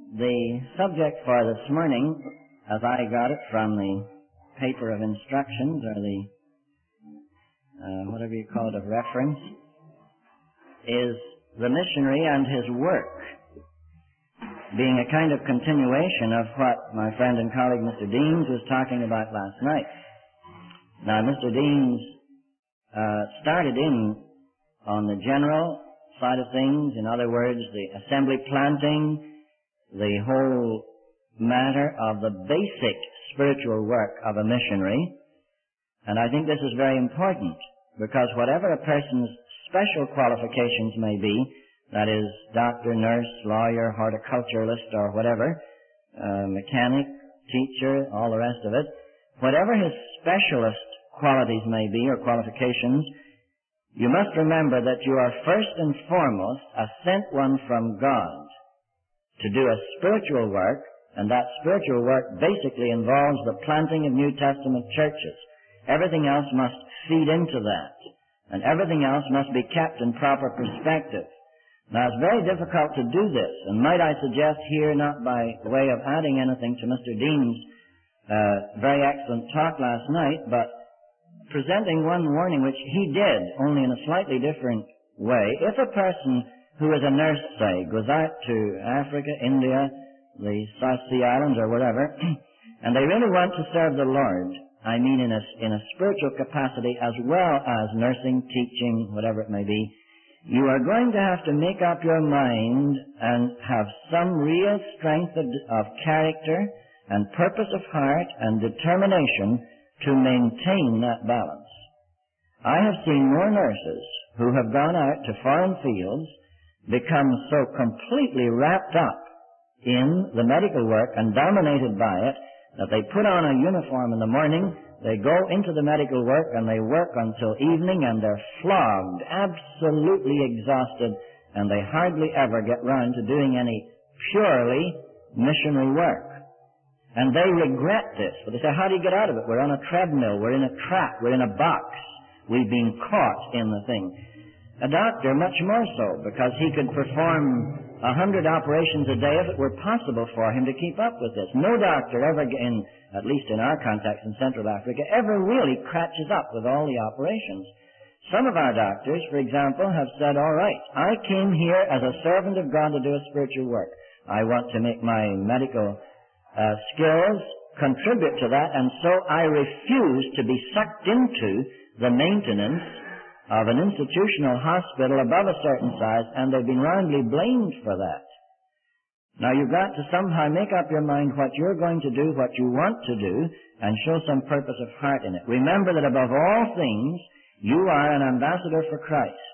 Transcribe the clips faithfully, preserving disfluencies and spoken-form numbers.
The subject for this morning, as I got it from the paper of instructions, or the, uh, whatever you call it, of reference, is the missionary and his work, being a kind of continuation of what my friend and colleague Mister Deans was talking about last night. Now, Mister Deans uh, started in on the general side of things, in other words, the assembly planting, the whole matter of the basic spiritual work of a missionary. And I think this is very important, because whatever a person's special qualifications may be, that is, doctor, nurse, lawyer, horticulturalist, or whatever, uh, mechanic, teacher, all the rest of it, whatever his specialist qualities may be, or qualifications, you must remember that you are first and foremost a sent one from God to do a spiritual work, and that spiritual work basically involves the planting of New Testament churches. Everything else must feed into that, and everything else must be kept in proper perspective. Now, it's very difficult to do this, and might I suggest here, not by way of adding anything to Mister Dean's uh, very excellent talk last night, but presenting one warning which he did, only in a slightly different way. If a person who is a nurse, say, goes out to Africa, India, the South Sea Islands, or whatever, and they really want to serve the Lord, I mean in a, in a spiritual capacity as well as nursing, teaching, whatever it may be, you are going to have to make up your mind and have some real strength of, of character and purpose of heart and determination to maintain that balance. I have seen more nurses who have gone out to foreign fields become so completely wrapped up in the medical work and dominated by it that they put on a uniform in the morning, they go into the medical work, and they work until evening, and they're flogged, absolutely exhausted, and they hardly ever get round to doing any purely missionary work. And they regret this, but they say, how do you get out of it? We're on a treadmill, we're in a trap, we're in a box, we've been caught in the thing. A doctor, much more so, because he could perform a hundred operations a day if it were possible for him to keep up with this. No doctor ever, in, at least in our context in Central Africa, ever really catches up with all the operations. Some of our doctors, for example, have said, all right, I came here as a servant of God to do a spiritual work. I want to make my medical uh, skills contribute to that, and so I refuse to be sucked into the maintenance of an institutional hospital above a certain size, and they've been roundly blamed for that. Now, you've got to somehow make up your mind what you're going to do, what you want to do, and show some purpose of heart in it. Remember that above all things, you are an ambassador for Christ,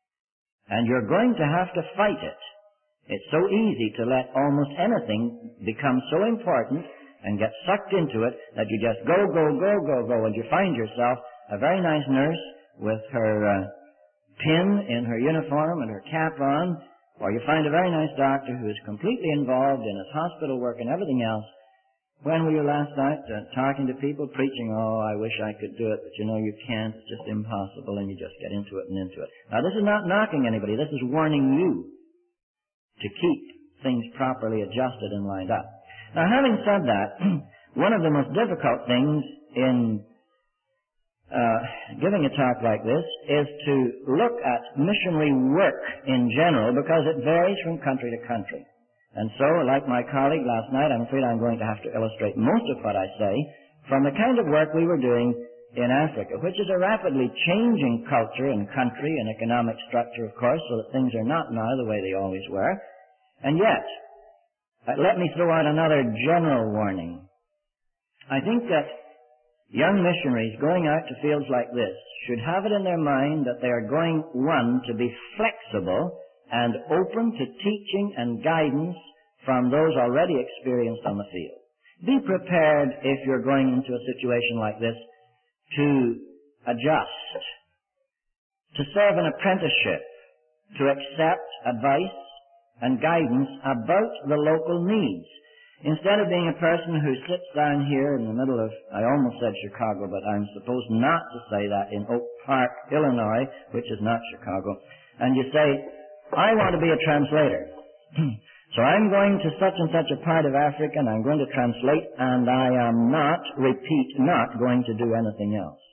and you're going to have to fight it. It's so easy to let almost anything become so important and get sucked into it that you just go, go, go, go, go, and you find yourself a very nice nurse with her uh, pin in her uniform and her cap on, or you find a very nice doctor who is completely involved in his hospital work and everything else. When were you last night uh, talking to people, preaching, oh, I wish I could do it, but you know you can't, it's just impossible, and you just get into it and into it. Now, this is not knocking anybody, this is warning you to keep things properly adjusted and lined up. Now, having said that, one of the most difficult things in Uh, giving a talk like this is to look at missionary work in general, because it varies from country to country. And so, like my colleague last night, I'm afraid I'm going to have to illustrate most of what I say from the kind of work we were doing in Africa, which is a rapidly changing culture and country and economic structure, of course, so that things are not now the way they always were. And yet, uh, let me throw out another general warning. I think that young missionaries going out to fields like this should have it in their mind that they are going, one, to be flexible and open to teaching and guidance from those already experienced on the field. Be prepared, if you're going into a situation like this, to adjust, to serve an apprenticeship, to accept advice and guidance about the local needs. Instead of being a person who sits down here in the middle of, I almost said Chicago, but I'm supposed not to say that, in Oak Park, Illinois, which is not Chicago, and you say, I want to be a translator. So I'm going to such and such a part of Africa, and I'm going to translate, and I am not, repeat, not going to do anything else.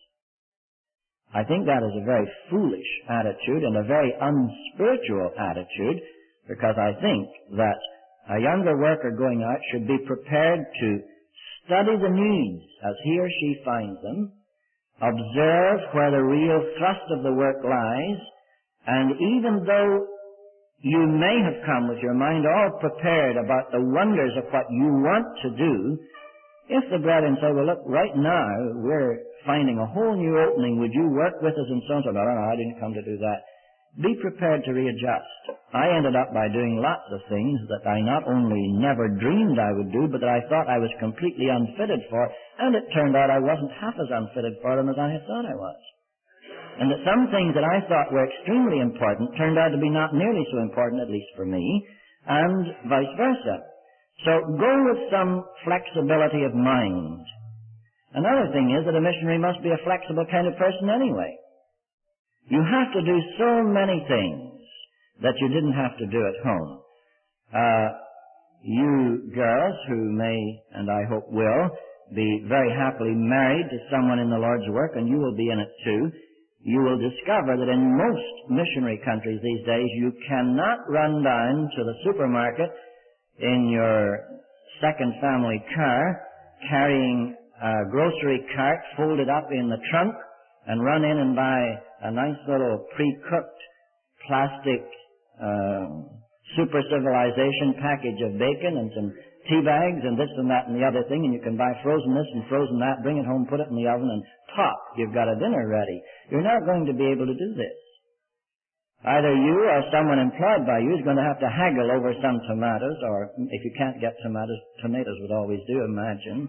I think that is a very foolish attitude and a very unspiritual attitude, because I think that a younger worker going out should be prepared to study the needs as he or she finds them, observe where the real thrust of the work lies, and even though you may have come with your mind all prepared about the wonders of what you want to do, if the brethren say, well, look, right now we're finding a whole new opening, would you work with us and so on? So, no, no, I didn't come to do that. Be prepared to readjust. I ended up by doing lots of things that I not only never dreamed I would do, but that I thought I was completely unfitted for, and it turned out I wasn't half as unfitted for them as I had thought I was. And that some things that I thought were extremely important turned out to be not nearly so important, at least for me, and vice versa. So go with some flexibility of mind. Another thing is that a missionary must be a flexible kind of person anyway. You have to do so many things that you didn't have to do at home. Uh, you girls who may, and I hope will, be very happily married to someone in the Lord's work, and you will be in it too, you will discover that in most missionary countries these days you cannot run down to the supermarket in your second family car carrying a grocery cart folded up in the trunk and run in and buy a nice little pre-cooked plastic uh, super civilization package of bacon and some tea bags and this and that and the other thing, and you can buy frozen this and frozen that, bring it home, put it in the oven, and pop, you've got a dinner ready. You're not going to be able to do this. Either you or someone employed by you is going to have to haggle over some tomatoes, or if you can't get tomatoes, tomatoes would always do, imagine.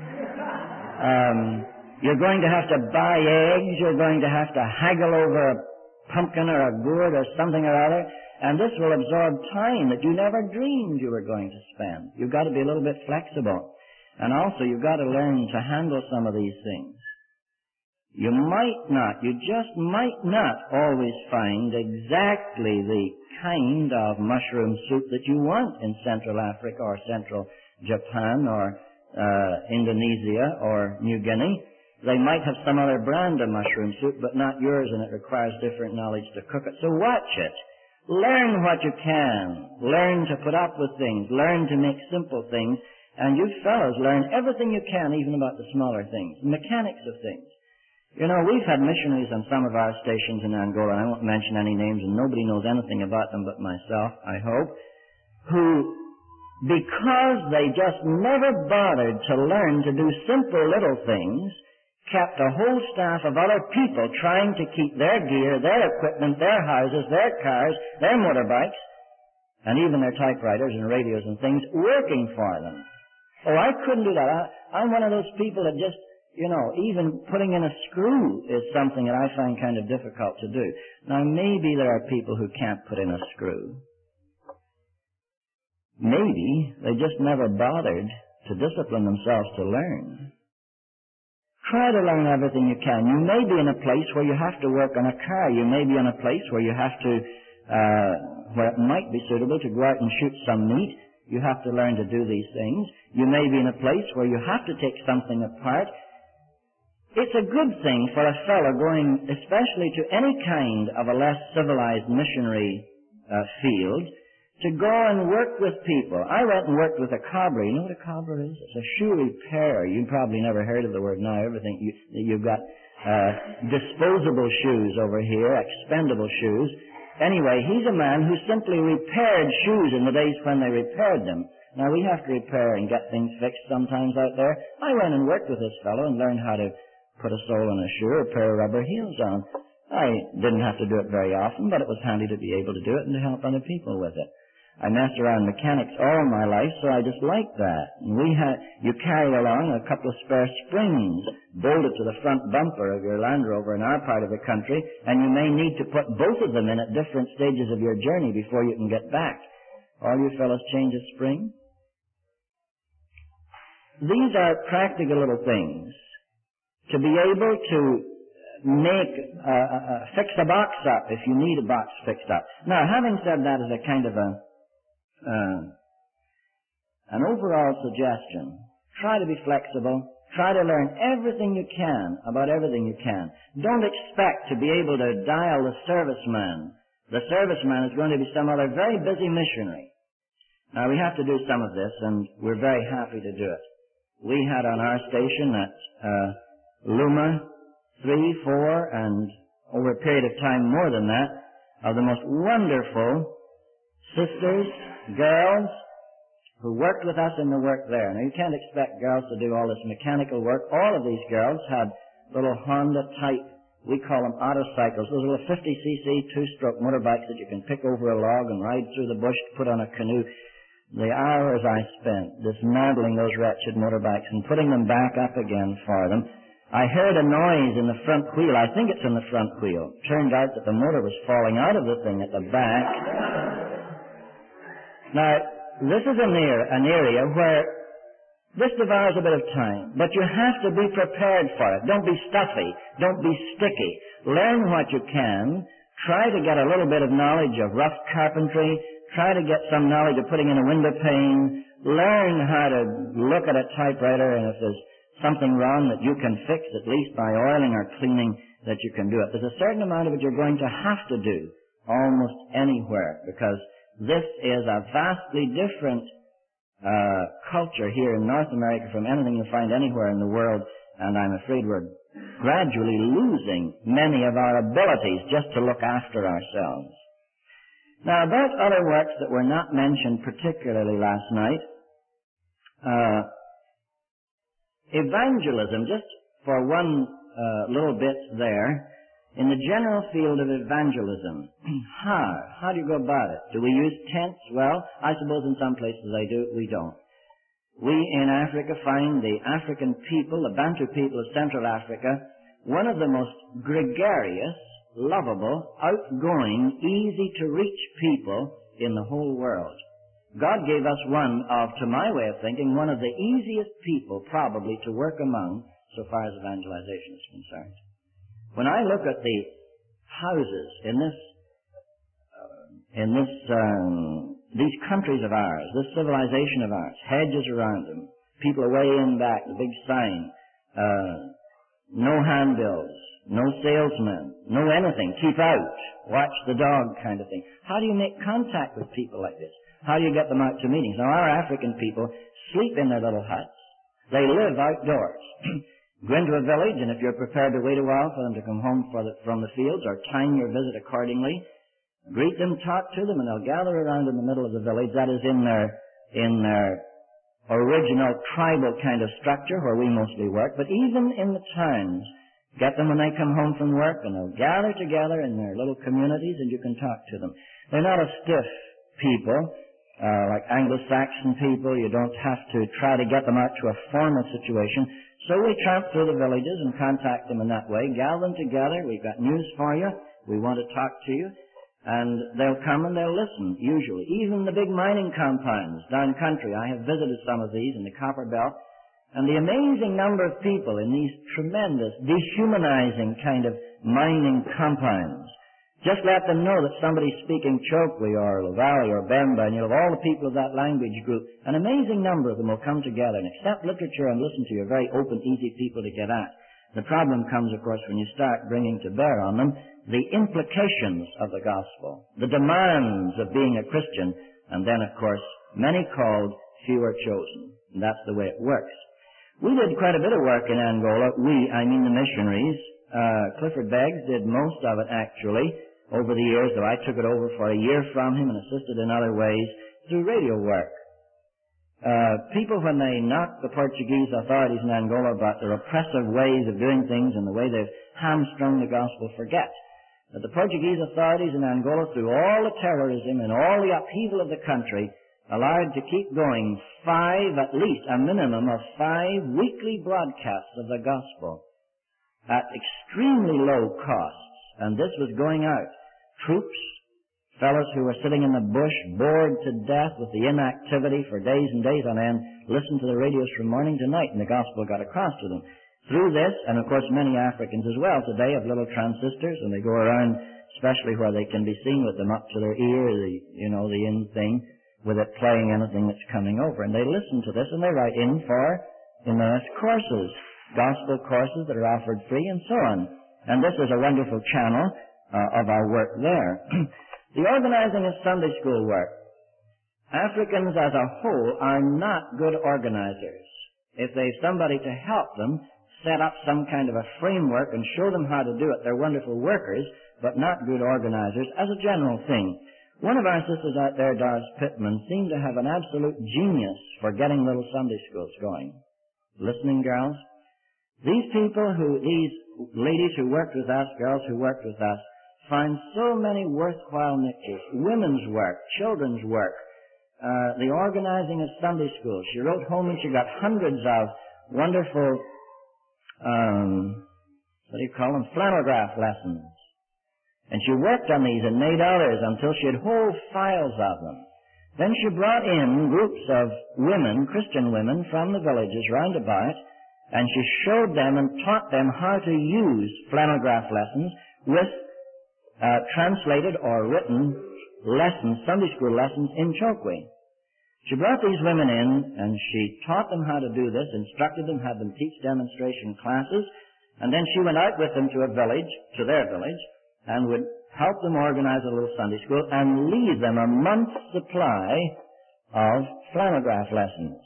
Um, you're going to have to buy eggs, you're going to have to haggle over a pumpkin or a gourd or something or other, and this will absorb time that you never dreamed you were going to spend. You've got to be a little bit flexible. And also, you've got to learn to handle some of these things. You might not, you just might not always find exactly the kind of mushroom soup that you want in Central Africa or Central Japan or uh, Indonesia or New Guinea. They might have some other brand of mushroom soup, but not yours, and it requires different knowledge to cook it. So watch it. Learn what you can. Learn to put up with things. Learn to make simple things. And you fellows learn everything you can, even about the smaller things, the mechanics of things. You know, we've had missionaries on some of our stations in Angola, and I won't mention any names, and nobody knows anything about them but myself, I hope, who, because they just never bothered to learn to do simple little things, kept a whole staff of other people trying to keep their gear, their equipment, their houses, their cars, their motorbikes, and even their typewriters and radios and things working for them. Oh, I couldn't do that. I, I'm one of those people that just, you know, even putting in a screw is something that I find kind of difficult to do. Now, maybe there are people who can't put in a screw. Maybe they just never bothered to discipline themselves to learn. Try to learn everything you can. You may be in a place where you have to work on a car. You may be in a place where you have to, uh, where it might be suitable to go out and shoot some meat. You have to learn to do these things. You may be in a place where you have to take something apart. It's a good thing for a fellow going especially to any kind of a less civilized missionary uh, field to go and work with people. I went and worked with a cobbler. You know what a cobbler is? It's a shoe repairer. You've probably never heard of the word now. Everything you, you've got uh, disposable shoes over here, expendable shoes. Anyway, he's a man who simply repaired shoes in the days when they repaired them. Now, we have to repair and get things fixed sometimes out there. I went and worked with this fellow and learned how to put a sole in a shoe or a pair of rubber heels on. I didn't have to do it very often, but it was handy to be able to do it and to help other people with it. I messed around mechanics all my life, so I just liked that. And we had, you carry along a couple of spare springs bolted to the front bumper of your Land Rover in our part of the country, and you may need to put both of them in at different stages of your journey before you can get back. All you fellows change a spring? These are practical little things. To be able to make, uh, uh, fix a box up if you need a box fixed up. Now, having said that as a kind of a Uh, an overall suggestion. Try to be flexible. Try to learn everything you can about everything you can. Don't expect to be able to dial the serviceman. The serviceman is going to be some other very busy missionary. Now, we have to do some of this, and we're very happy to do it. We had on our station at uh, Luma three, four, and over a period of time more than that, of the most wonderful sisters, girls, who worked with us in the work there. Now, you can't expect girls to do all this mechanical work. All of these girls had little Honda-type, we call them autocycles, those little fifty c c two-stroke motorbikes that you can pick over a log and ride through the bush, put on a canoe. The hours I spent dismantling those wretched motorbikes and putting them back up again for them. I heard a noise in the front wheel. I think it's in the front wheel. Turned out that the motor was falling out of the thing at the back. Now, this is an area, an area where this devours a bit of time, but you have to be prepared for it. Don't be stuffy. Don't be sticky. Learn what you can. Try to get a little bit of knowledge of rough carpentry. Try to get some knowledge of putting in a window pane. Learn how to look at a typewriter, and if there's something wrong that you can fix, at least by oiling or cleaning, that you can do it. There's a certain amount of it you're going to have to do almost anywhere, because this is a vastly different uh, culture here in North America from anything you find anywhere in the world, and I'm afraid we're gradually losing many of our abilities just to look after ourselves. Now, about other works that were not mentioned particularly last night, uh, evangelism, just for one uh, little bit there, in the general field of evangelism, how? How do you go about it? Do we use tents? Well, I suppose in some places they do, we don't. We in Africa find the African people, the Bantu people of Central Africa, one of the most gregarious, lovable, outgoing, easy-to-reach people in the whole world. God gave us one of, to my way of thinking, one of the easiest people probably to work among so far as evangelization is concerned. When I look at the houses in this, uh, in this, um, these countries of ours, this civilization of ours, hedges around them, people away in back, the big sign, uh, no handbills, no salesmen, no anything, keep out, watch the dog kind of thing. How do you make contact with people like this? How do you get them out to meetings? Now, our African people sleep in their little huts. They live outdoors. Go into a village, and if you're prepared to wait a while for them to come home for the, from the fields, or time your visit accordingly, greet them, talk to them, and they'll gather around in the middle of the village. That is in their, in their original tribal kind of structure where we mostly work. But even in the towns, get them when they come home from work, and they'll gather together in their little communities, and you can talk to them. They're not a stiff people, uh, like Anglo-Saxon people. You don't have to try to get them out to a formal situation. So we tramp through the villages and contact them in that way, gather them together. We've got news for you. We want to talk to you. And they'll come and they'll listen, usually. Even the big mining compounds down country. I have visited some of these in the Copper Belt. And the amazing number of people in these tremendous, dehumanizing kind of mining compounds. Just let them know that somebody's speaking Chokwe or Luvali or Bemba, and you'll have all the people of that language group. An amazing number of them will come together and accept literature and listen to you. Very open, easy people to get at. The problem comes, of course, when you start bringing to bear on them the implications of the gospel, the demands of being a Christian, and then, of course, many called, few are chosen. And that's the way it works. We did quite a bit of work in Angola. We, I mean the missionaries. Uh, Clifford Beggs did most of it, actually, over the years, though I took it over for a year from him and assisted in other ways through radio work. Uh, people, when they knock the Portuguese authorities in Angola about their oppressive ways of doing things and the way they've hamstrung the gospel, forget that the Portuguese authorities in Angola, through all the terrorism and all the upheaval of the country, allowed to keep going five, at least a minimum of five weekly broadcasts of the gospel at extremely low costs. And this was going out. Troops, fellows who were sitting in the bush, bored to death with the inactivity for days and days on end, listened to the radios from morning to night, and the gospel got across to them. Through this, and of course many Africans as well today have little transistors, and they go around, especially where they can be seen with them up to their ear, the, you know, the in thing. with it playing anything that's coming over. And they listen to this and they write in for immersed courses, gospel courses that are offered free and so on. And this is a wonderful channel uh, of our work there. The organizing of Sunday school work. Africans as a whole are not good organizers. If they've somebody to help them set up some kind of a framework and show them how to do it, they're wonderful workers, but not good organizers as a general thing. One of our sisters out there, Doris Pittman, seemed to have an absolute genius for getting little Sunday schools going. Listening, girls? These people who, these ladies who worked with us, girls who worked with us, find so many worthwhile niches. Women's work, children's work, uh, the organizing of Sunday schools. She wrote home and she got hundreds of wonderful, um, what do you call them, flannelgraph lessons. And she worked on these and made others until she had whole files of them. Then she brought in groups of women, Christian women, from the villages round about, and she showed them and taught them how to use flannelgraph lessons with uh, translated or written lessons, Sunday school lessons in Chokwe. She brought these women in and she taught them how to do this, instructed them, had them teach demonstration classes, and then she went out with them to a village, to their village, and would help them organize a little Sunday school and leave them a month's supply of flannelgraph lessons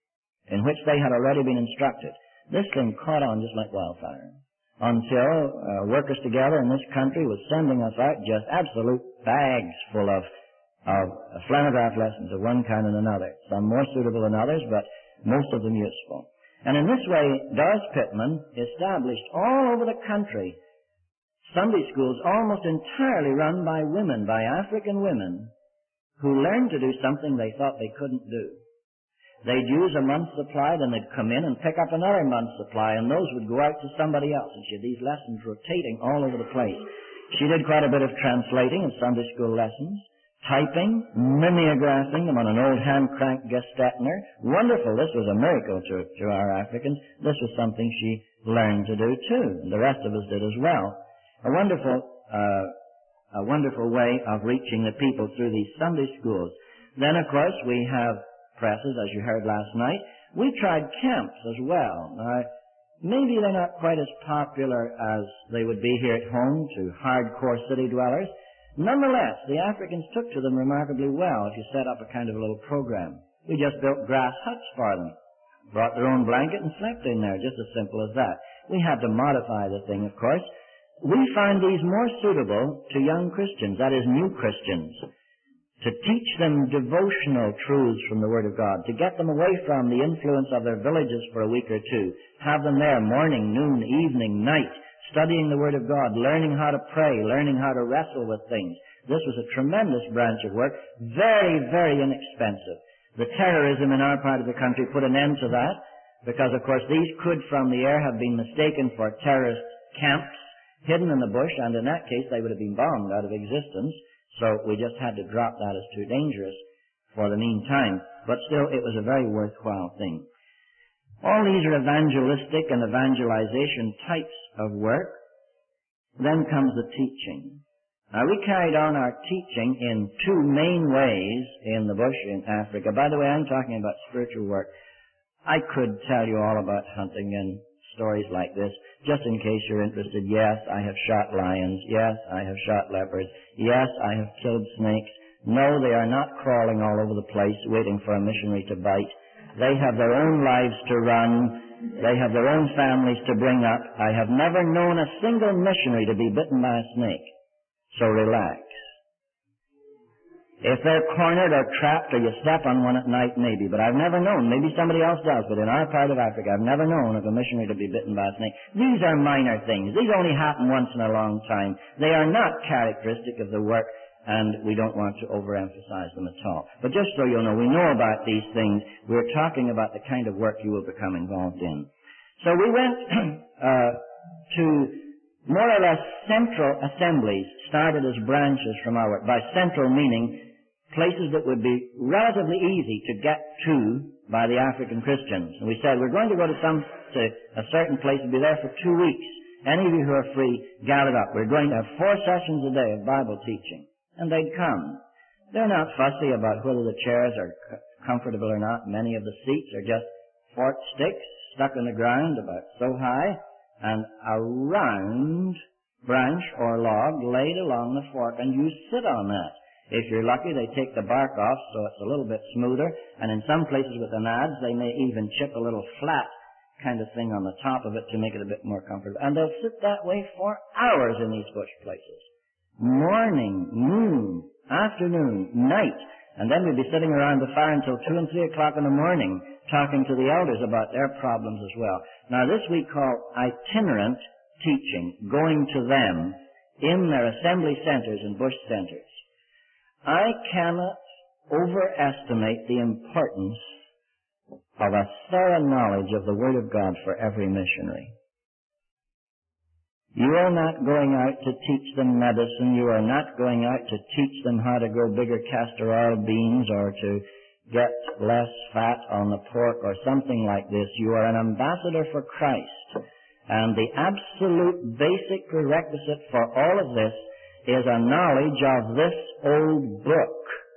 in which they had already been instructed. This thing caught on just like wildfire until uh, Workers Together in this country was sending us out just absolute bags full of, of flannelgraph lessons of one kind and another, some more suitable than others, but most of them useful. And in this way, Doris Pittman established all over the country Sunday schools almost entirely run by women, by African women, who learned to do something they thought they couldn't do. They'd use a month's supply, then they'd come in and pick up another month's supply, and those would go out to somebody else. And she had these lessons rotating all over the place. She did quite a bit of translating of Sunday school lessons, typing, mimeographing them on an old hand-crank Gestetner. Wonderful. This was a miracle to, to our Africans. This was something she learned to do, too. The rest of us did as well. A wonderful, uh, a wonderful way of reaching the people through these Sunday schools. Then, of course, we have presses, as you heard last night. We tried camps as well. Now, maybe they're not quite as popular as they would be here at home to hardcore city dwellers. Nonetheless, the Africans took to them remarkably well if you set up a kind of a little program. We just built grass huts for them, brought their own blanket and slept in there, just as simple as that. We had to modify the thing, of course. We find these more suitable to young Christians, that is, new Christians, to teach them devotional truths from the Word of God, to get them away from the influence of their villages for a week or two, have them there morning, noon, evening, night, studying the Word of God, learning how to pray, learning how to wrestle with things. This was a tremendous branch of work, very, very inexpensive. The terrorism in our part of the country put an end to that, because, of course, these could from the air have been mistaken for terrorist camps, hidden in the bush, and in that case they would have been bombed out of existence. So we just had to drop that as too dangerous for the meantime. But still, it was a very worthwhile thing. All these are evangelistic and evangelization types of work. Then comes the teaching. Now, we carried on our teaching in two main ways in the bush in Africa. By the way, I'm talking about spiritual work. I could tell you all about hunting and stories like this, just in case you're interested. Yes, I have shot lions. Yes, I have shot leopards. Yes, I have killed snakes. No, they are not crawling all over the place waiting for a missionary to bite. They have their own lives to run. They have their own families to bring up. I have never known a single missionary to be bitten by a snake. So relax. If they're cornered or trapped or you step on one at night, maybe. But I've never known. Maybe somebody else does. But in our part of Africa, I've never known of a missionary to be bitten by a snake. These are minor things. These only happen once in a long time. They are not characteristic of the work, and we don't want to overemphasize them at all. But just so you know, we know about these things. We're talking about the kind of work you will become involved in. So we went uh, to more or less central assemblies, started as branches from our work. By central meaning places that would be relatively easy to get to by the African Christians. And we said, we're going to go to some to a certain place and be there for two weeks. Any of you who are free, gather up. We're going to have four sessions a day of Bible teaching. And they'd come. They're not fussy about whether the chairs are c- comfortable or not. Many of the seats are just forked sticks stuck in the ground about so high, and a round branch or log laid along the fork, and you sit on that. If you're lucky, they take the bark off so it's a little bit smoother, and in some places with the nads, they may even chip a little flat kind of thing on the top of it to make it a bit more comfortable. And they'll sit that way for hours in these bush places. Morning, noon, afternoon, night, and then we'd be sitting around the fire until two and three o'clock in the morning talking to the elders about their problems as well. Now this we call itinerant teaching, going to them in their assembly centers and bush centers. I cannot overestimate the importance of a thorough knowledge of the Word of God for every missionary. You are not going out to teach them medicine. You are not going out to teach them how to grow bigger castor oil beans or to get less fat on the pork or something like this. You are an ambassador for Christ. And the absolute basic prerequisite for all of this is a knowledge of this old book.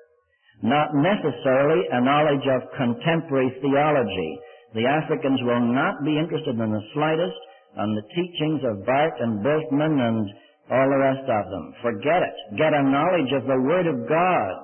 Not necessarily a knowledge of contemporary theology. The Africans will not be interested in the slightest on the teachings of Barth and Bultmann and all the rest of them. Forget it. Get a knowledge of the Word of God.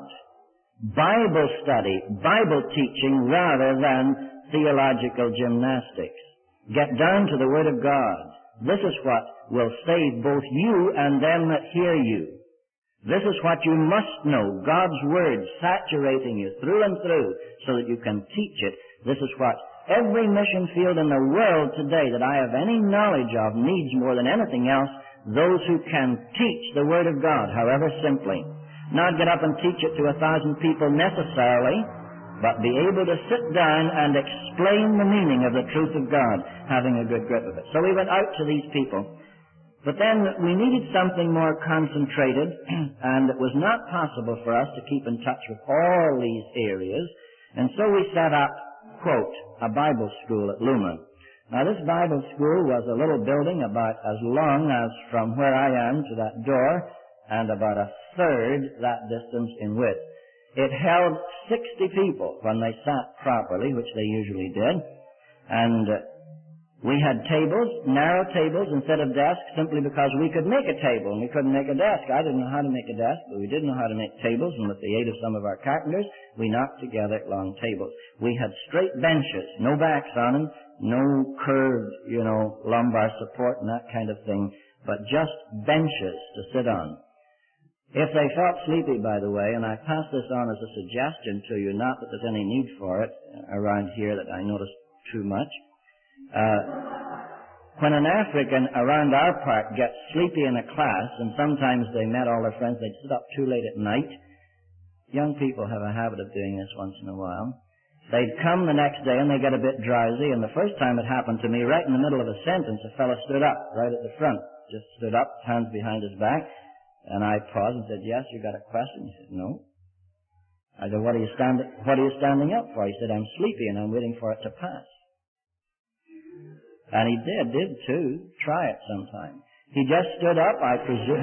Bible study, Bible teaching rather than theological gymnastics. Get down to the Word of God. This is what will save both you and them that hear you. This is what you must know, God's Word saturating you through and through so that you can teach it. This is what every mission field in the world today that I have any knowledge of needs more than anything else, those who can teach the Word of God, however simply. Not get up and teach it to a thousand people necessarily, but be able to sit down and explain the meaning of the truth of God, having a good grip of it. So we went out to these people. But then we needed something more concentrated, and it was not possible for us to keep in touch with all these areas, and so we set up, quote, a Bible school at Luma. Now this Bible school was a little building about as long as from where I am to that door, and about a third that distance in width. It held sixty people when they sat properly, which they usually did, and uh, we had tables, narrow tables instead of desks, simply because we could make a table and we couldn't make a desk. I didn't know how to make a desk, but we did know how to make tables, and with the aid of some of our carpenters, we knocked together long tables. We had straight benches, no backs on them, no curved, you know, lumbar support and that kind of thing, but just benches to sit on. If they felt sleepy, by the way, and I pass this on as a suggestion to you, not that there's any need for it around here that I notice too much, Uh, when an African around our part gets sleepy in a class, and sometimes they met all their friends, they'd sit up too late at night. Young people have a habit of doing this once in a while. They'd come the next day and they get a bit drowsy, and the first time it happened to me, right in the middle of a sentence, a fellow stood up, right at the front, just stood up, hands behind his back, and I paused and said, "Yes, you got a question?" He said, "No." I said, what are you standing, what are you standing up for?" He said, "I'm sleepy and I'm waiting for it to pass." And he did, did too. Try it sometime. He just stood up, I presume.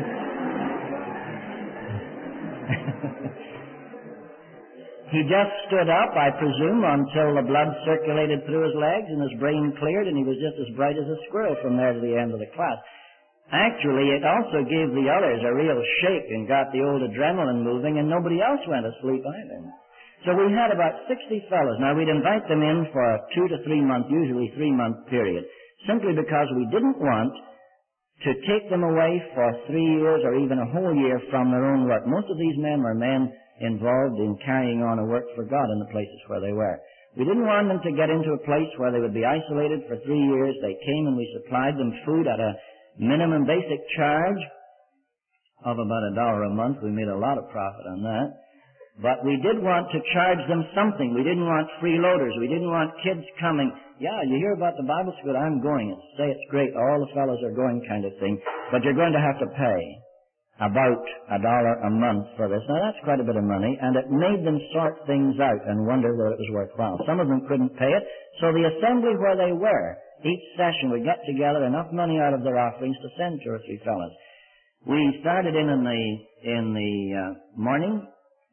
He just stood up, I presume, until the blood circulated through his legs and his brain cleared, and he was just as bright as a squirrel from there to the end of the class. Actually, it also gave the others a real shake and got the old adrenaline moving, and nobody else went asleep either. So we had about sixty fellows. Now, we'd invite them in for a two to three month, usually three month period, simply because we didn't want to take them away for three years or even a whole year from their own work. Most of these men were men involved in carrying on a work for God in the places where they were. We didn't want them to get into a place where they would be isolated for three years. They came and we supplied them food at a minimum basic charge of about a dollar a month. We made a lot of profit on that. But we did want to charge them something. We didn't want freeloaders. We didn't want kids coming. Yeah, you hear about the Bible school, I'm going. And say it's great, all the fellows are going kind of thing. But you're going to have to pay about a dollar a month for this. Now that's quite a bit of money, and it made them sort things out and wonder whether it was worthwhile. Some of them couldn't pay it, so the assembly where they were, each session would get together enough money out of their offerings to send two or three fellows. We started in in the, in the uh, morning,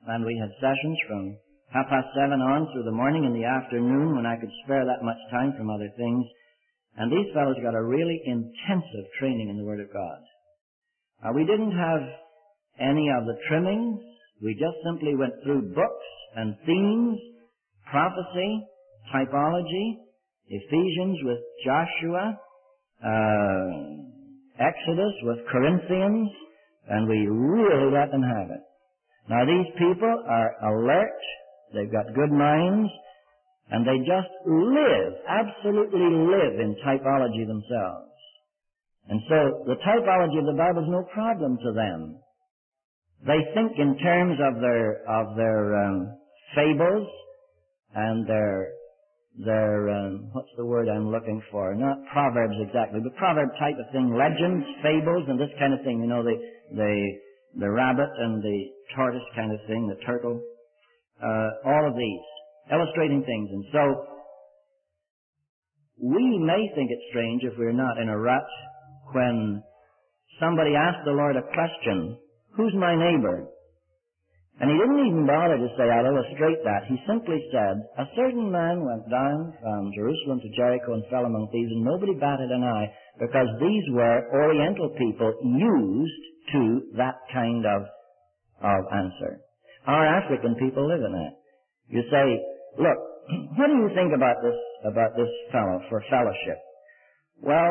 and we had sessions from half past seven on through the morning and the afternoon when I could spare that much time from other things. And these fellows got a really intensive training in the Word of God. Uh, we didn't have any of the trimmings. We just simply went through books and themes, prophecy, typology, Ephesians with Joshua, uh, Exodus with Corinthians, and we really let them have it. Now these people are alert, they've got good minds, and they just live, absolutely live in typology themselves. And so the typology of the Bible is no problem to them. They think in terms of their of their um, fables and their their um, what's the word I'm looking for? Not proverbs exactly, but proverb type of thing, legends, fables, and this kind of thing. You know, the the the rabbit and the tortoise kind of thing, the turtle, uh, all of these illustrating things. And so we may think it strange if we're not in a rut when somebody asked the Lord a question, who's my neighbor? And he didn't even bother to say, I'll illustrate that. He simply said, a certain man went down from Jerusalem to Jericho and fell among thieves, and nobody batted an eye, because these were Oriental people used to that kind of, of answer. Our African people live in that. You say, look, what do you think about this, about this fellow for fellowship? Well,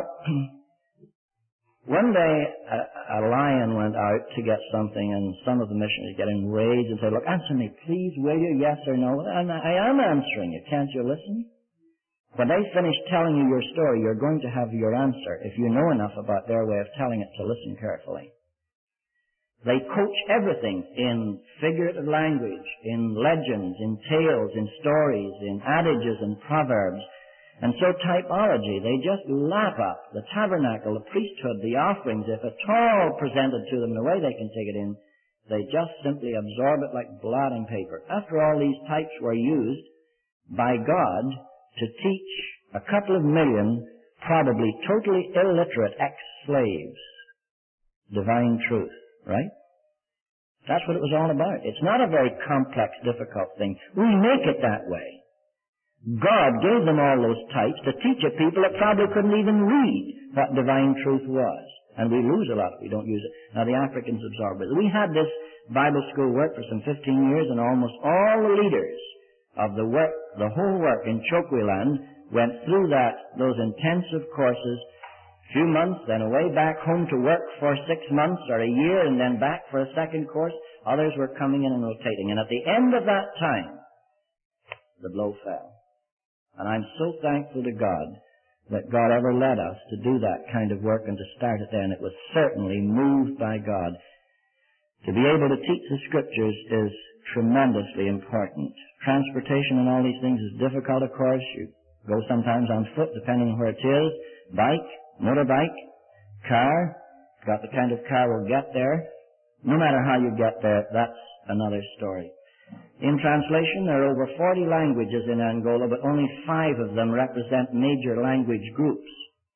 one day a, a lion went out to get something, and some of the missionaries get enraged and say, look, answer me, please, will you, yes or no? And I am answering you. Can't you listen? When they finish telling you your story, you're going to have your answer if you know enough about their way of telling it to listen carefully. They coach everything in figurative language, in legends, in tales, in stories, in adages and proverbs. And so typology, they just lap up the tabernacle, the priesthood, the offerings, if at all presented to them the way they can take it in, they just simply absorb it like blotting paper. After all, these types were used by God to teach a couple of million, probably totally illiterate ex-slaves divine truth. Right? That's what it was all about. It's not a very complex, difficult thing. We make it that way. God gave them all those types to teach a people that probably couldn't even read what divine truth was. And we lose a lot if we don't use it. Now the Africans absorb it. We had this Bible school work for some fifteen years, and almost all the leaders of the work, the whole work in Chokweland went through that, those intensive courses, few months, then away back home to work for six months or a year, and then back for a second course. Others were coming in and rotating. And at the end of that time, the blow fell. And I'm so thankful to God that God ever led us to do that kind of work and to start it then. It was certainly moved by God. To be able to teach the Scriptures is tremendously important. Transportation and all these things is difficult, of course. You go sometimes on foot, depending on where it is. Bike, motorbike, car, got the kind of car will get there. No matter how you get there, that's another story. In translation, there are over forty languages in Angola, but only five of them represent major language groups.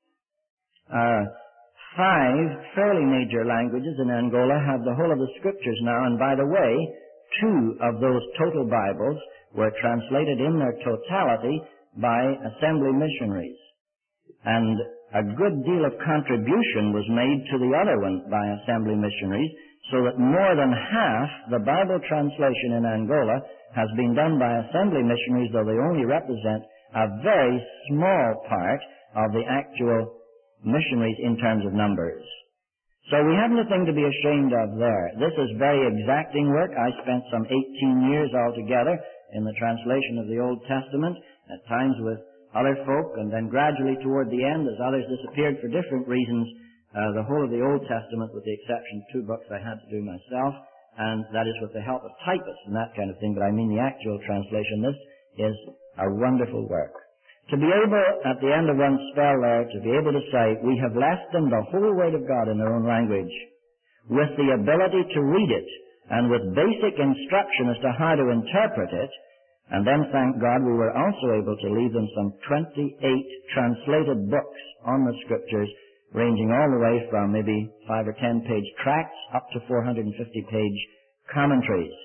Uh, five fairly major languages in Angola have the whole of the Scriptures now, and by the way, two of those total Bibles were translated in their totality by assembly missionaries. And a good deal of contribution was made to the other one by assembly missionaries, so that more than half the Bible translation in Angola has been done by assembly missionaries, though they only represent a very small part of the actual missionaries in terms of numbers. So we have nothing to be ashamed of there. This is very exacting work. I spent some eighteen years altogether in the translation of the Old Testament, at times with other folk, and then gradually toward the end, as others disappeared for different reasons, uh, the whole of the Old Testament, with the exception of two books I had to do myself, and that is with the help of typists and that kind of thing, but I mean the actual translation. This is a wonderful work. To be able, at the end of one spell there, to be able to say, we have left them the whole Word of God in their own language, with the ability to read it, and with basic instruction as to how to interpret it, and then, thank God, we were also able to leave them some twenty-eight translated books on the Scriptures, ranging all the way from maybe five or ten page tracts up to four hundred fifty page commentaries.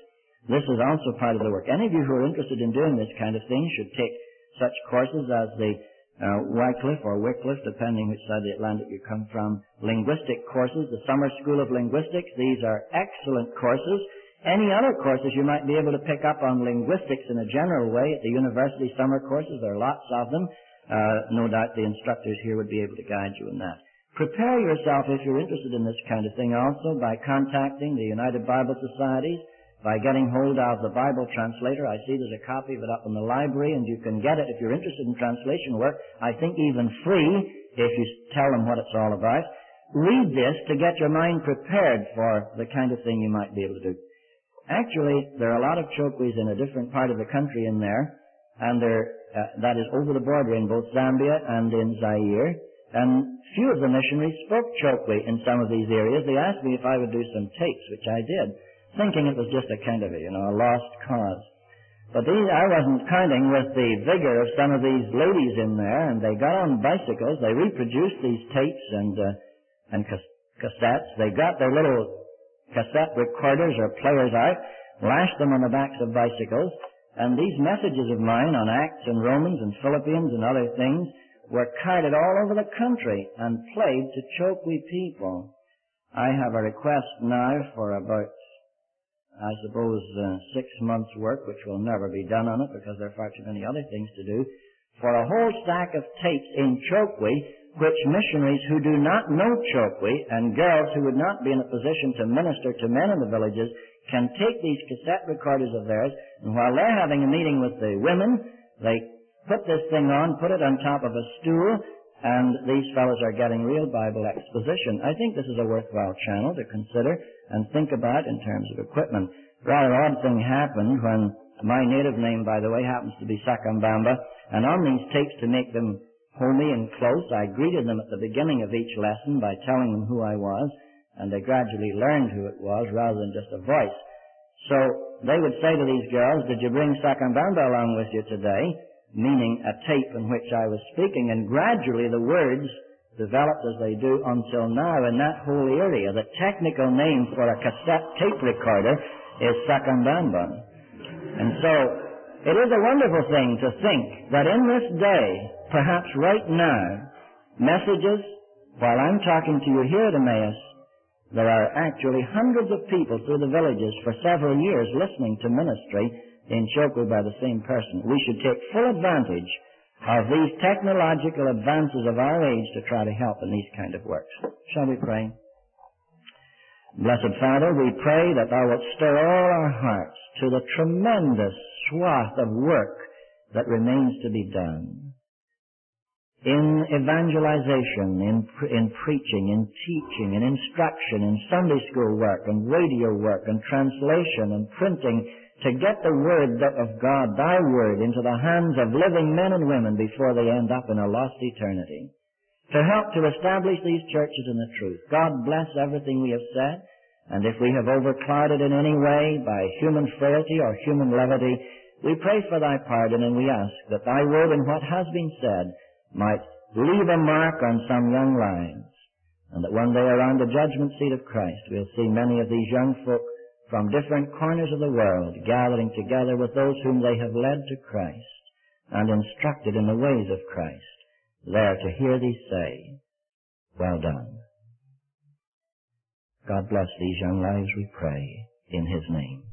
This is also part of the work. Any of you who are interested in doing this kind of thing should take such courses as the uh, Wycliffe or Wycliffe, depending which side of the Atlantic you come from, linguistic courses, the Summer School of Linguistics. These are excellent courses. Any other courses you might be able to pick up on linguistics in a general way at the university summer courses, there are lots of them. Uh, no doubt the instructors here would be able to guide you in that. Prepare yourself, if you're interested in this kind of thing, also by contacting the United Bible Societies, by getting hold of the Bible translator. I see there's a copy of it up in the library, and you can get it if you're interested in translation work, I think even free, if you tell them what it's all about. Read this to get your mind prepared for the kind of thing you might be able to do. Actually, there are a lot of Chokwe's in a different part of the country in there, and they're, uh, that is over the border in both Zambia and in Zaire. And few of the missionaries spoke Chokwe in some of these areas. They asked me if I would do some tapes, which I did, thinking it was just a kind of a, you know, a lost cause. But these, I wasn't counting with the vigor of some of these ladies in there, and they got on bicycles. They reproduced these tapes and uh, and cassettes. They got their little cassette recorders or players out, lashed them on the backs of bicycles, and these messages of mine on Acts and Romans and Philippians and other things were carted all over the country and played to Chokwe people. I have a request now for about, I suppose, uh, six months' work, which will never be done on it because there are far too many other things to do, for a whole stack of tapes in Chokwe, which missionaries who do not know Chokwe and girls who would not be in a position to minister to men in the villages can take these cassette recorders of theirs, and while they're having a meeting with the women, they put this thing on, put it on top of a stool, and these fellows are getting real Bible exposition. I think this is a worthwhile channel to consider and think about in terms of equipment. Rather odd thing happened when my native name, by the way, happens to be Sakambamba, and on these tapes, to make them homey and close, I greeted them at the beginning of each lesson by telling them who I was, and they gradually learned who it was rather than just a voice. So they would say to these girls, "Did you bring Sakambamba along with you today?" meaning a tape in which I was speaking, and gradually the words developed as they do until now in that whole area. The technical name for a cassette tape recorder is Sakambamba. And so it is a wonderful thing to think that in this day, perhaps right now, messages, while I'm talking to you here at Emmaus, there are actually hundreds of people through the villages for several years listening to ministry in Chokwe by the same person. We should take full advantage of these technological advances of our age to try to help in these kind of works. Shall we pray? Blessed Father, we pray that Thou wilt stir all our hearts to the tremendous swath of work that remains to be done. In evangelization, in, pre- in preaching, in teaching, in instruction, in Sunday school work, and radio work, and translation, and printing, to get the Word of God, Thy Word, into the hands of living men and women before they end up in a lost eternity. To help to establish these churches in the truth. God bless everything we have said, and if we have overclouded in any way by human frailty or human levity, we pray for Thy pardon, and we ask that Thy Word and what has been said might leave a mark on some young lives, and that one day around the judgment seat of Christ we'll see many of these young folk from different corners of the world gathering together with those whom they have led to Christ and instructed in the ways of Christ, there to hear Thee say, "Well done." God bless these young lives, we pray, in His name.